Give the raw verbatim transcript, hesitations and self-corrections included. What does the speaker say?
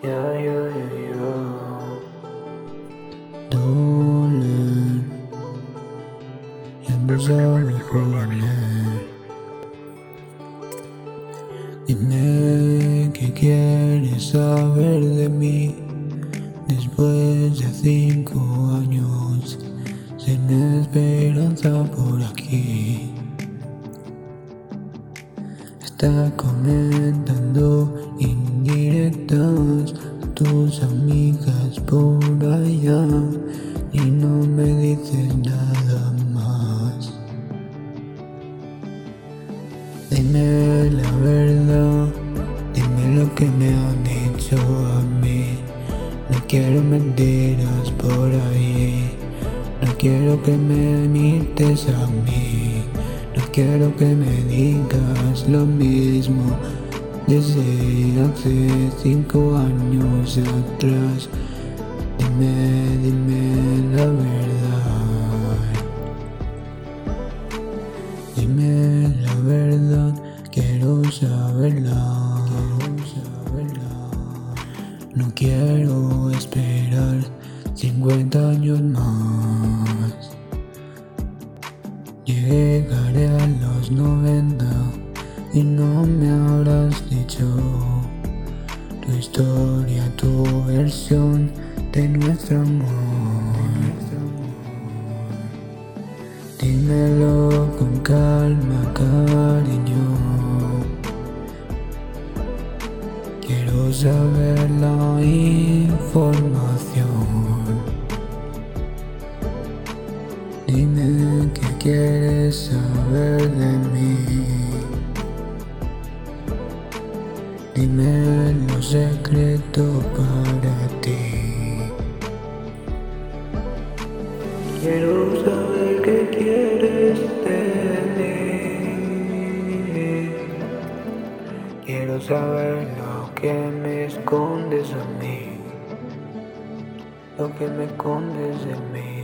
Yeah, yeah, yeah, yeah. Doler, ya no sabe joder. Dime qué quieres saber de mí después de cinco años sin esperanza por aquí. Está comentando indirectas a tus amigas por allá y no me dices nada más. Dime la verdad, dime lo que me han dicho a mí. No quiero mentiras por ahí, no quiero que me imites a mí. No quiero que me digas lo mismo desde hace cinco años atrás. Dime, dime la verdad. Dime la verdad, quiero saberla, quiero saberla. No quiero esperar cincuenta años más. Llegaré a los noventa y no me habrás dicho tu historia, tu versión de nuestro amor. Dímelo con calma, cariño. Quiero saber la información. Dime qué quieres saber de mí. Dime lo secreto para ti. Quiero saber qué quieres de mí. Quiero saber lo que me escondes a mí. Lo que me escondes de mí.